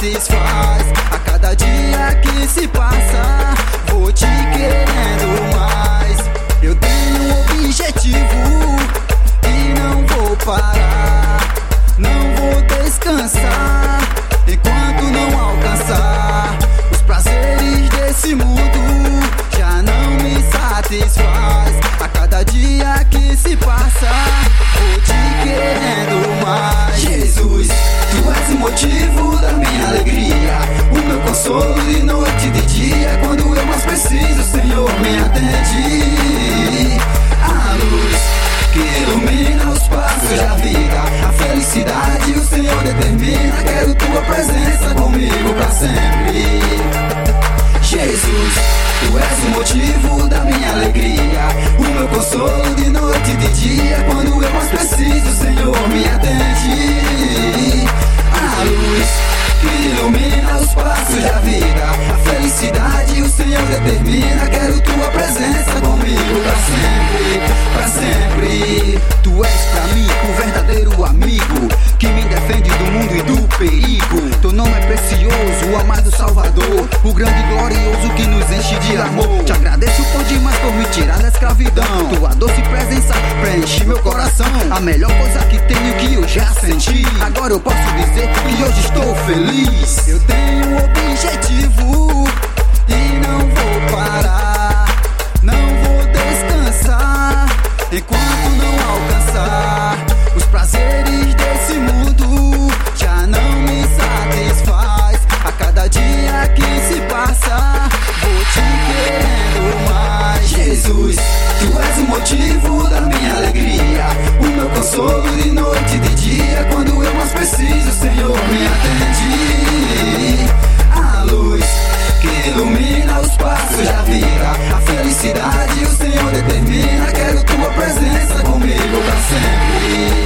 satisfaz. A cada dia que se passa, vou te querendo mais. Eu tenho um objetivo e não vou parar. Não vou descansar enquanto não alcançar os prazeres desse mundo. Já não me satisfaz. A cada dia que se passa, vou te querendo mais. Jesus, tu és o motivo da minha alegria, o meu consolo de noite e de dia. Quando eu mais preciso, Senhor, me atende. A luz que ilumina os passos da vida, a felicidade o Senhor determina. Quero tua presença comigo pra sempre. Jesus, tu és o motivo da minha alegria, o meu consolo de noite e de dia. Quando eu mais preciso, Senhor, me atende. A luz que ilumina os passos da vida, a felicidade o Senhor determina. Quero tua presença comigo pra sempre, pra sempre. Tu és pra mim o verdadeiro amigo, que me defende do mundo e do perigo. Teu nome é precioso, o amado Salvador, o grande e glorioso que nos enche de amor. Te agradeço por demais por me tirar da escravidão. Tua doce presença preenche meu coração. A melhor coisa que tenho que eu já senti. Agora eu posso dizer que hoje estou feliz. Eu tenho um objetivo e não vou parar. Não vou descansar enquanto não alcançar os prazeres desse mundo. Já não me satisfaz. A cada dia que se passa, vou te querendo mais. Jesus, tu és o motivo da minha alegria, o meu consolo de noite e de dia. Quando eu mais preciso, Senhor, me atende. A luz que ilumina os passos da vida, a felicidade o Senhor determina. Quero tua presença comigo pra sempre.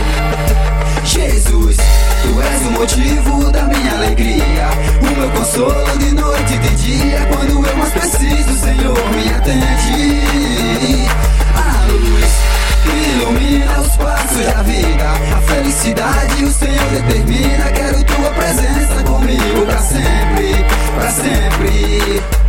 Jesus, tu és o motivo da minha alegria, o meu consolo de noite e de dia. Quando eu mais preciso, Senhor, me atende. A luz que ilumina os passos da vida, a felicidade o Senhor determina. Quero tua presença comigo pra sempre, pra sempre.